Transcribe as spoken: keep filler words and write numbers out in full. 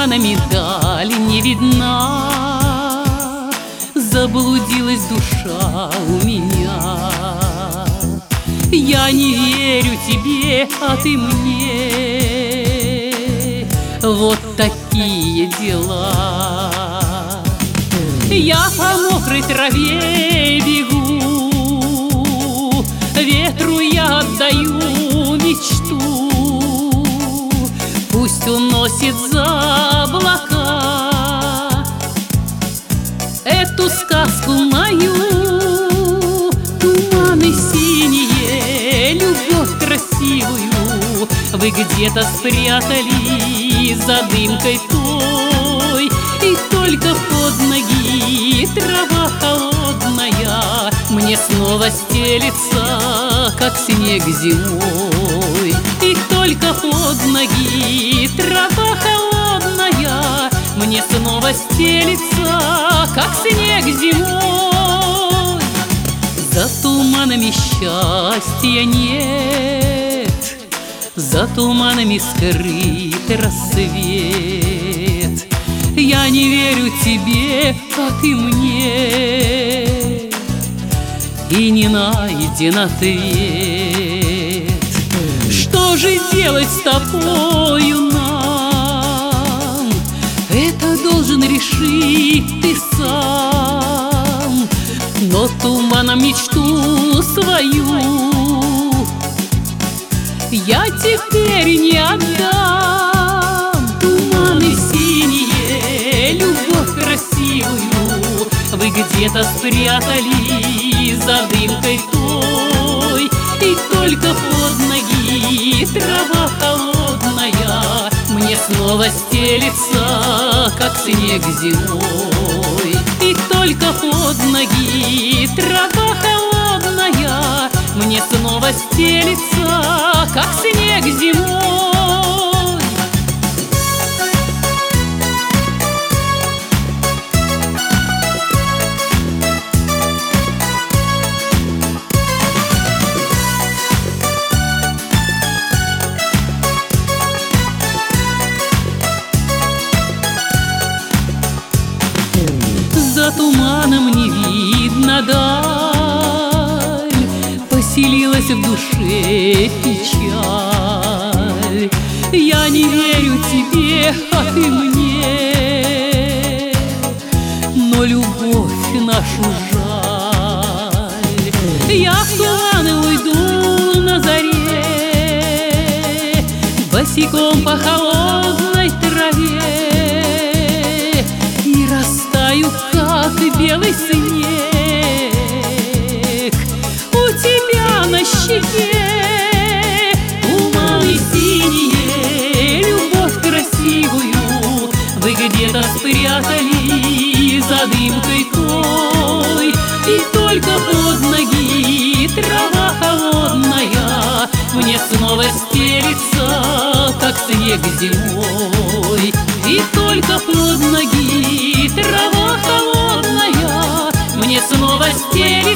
туманами даль не видна, заблудилась душа у меня. Я не верю тебе, а ты мне. Вот такие дела. Я по мокрой траве бегу, ветру я отдаю мечту. Пусть уносит за облака эту сказку мою. Туманы синие, любовь красивую вы где-то спрятали за дымкой той. И только под ноги трава холодная мне снова стелится, как снег зимой. И только под ноги трава холодная мне снова стелится, как снег зимой. За туманами счастья нет, за туманами скрыт рассвет. Я не верю тебе, а ты мне, и не найден ответ. Что же делать с тобою нам? Это должен решить ты сам. Но туманом мечту свою я теперь не отдам. Туманы синие, любовь красивую вы где-то спрятали за дымкой той. И только под ноги трава холодная мне снова стелится, как снег зимой. И только под ноги трава холодная мне снова стелится, как снег зимой. За туманом не видно даль, поселилась в душе печаль. Я не верю тебе, а ты мне, но любовь нашу жаль. Я в туманы уйду на заре, босиком по холодной траве, и растаю, как белый снег у тебя на щеке. Туманы синие, любовь красивую вы где-то спрятали за дымкой той. И только под ноги трава холодная мне снова стелится, как снег зимой. И только под ноги трава холодная мне снова стелится,